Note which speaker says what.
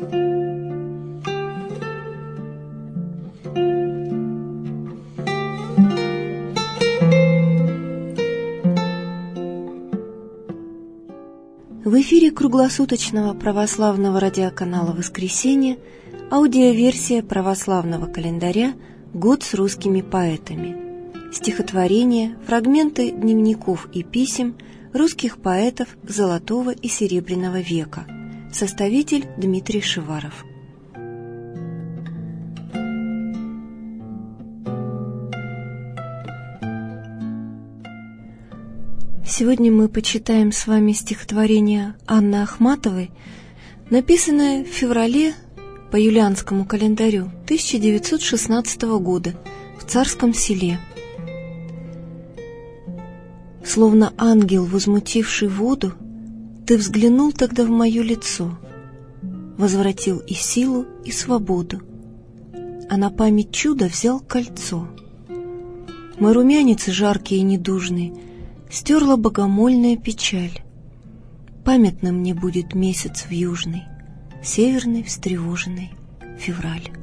Speaker 1: В эфире круглосуточного православного радиоканала «Воскресенье» аудиоверсия православного календаря «Год с русскими поэтами». Стихотворения, фрагменты дневников и писем русских поэтов Золотого и Серебряного века. Составитель Дмитрий Шиваров. Сегодня мы почитаем с вами стихотворение Анны Ахматовой, написанное в феврале по юлианскому календарю 1916 года в Царском Селе. Словно ангел, возмутивший воду, ты взглянул тогда в мое лицо, возвратил и силу, и свободу, а на память чуда взял кольцо. Мой румянец жаркий и недужный стерла богомольная печаль. Памятным мне будет месяц вьюжный, северный встревоженный февраль.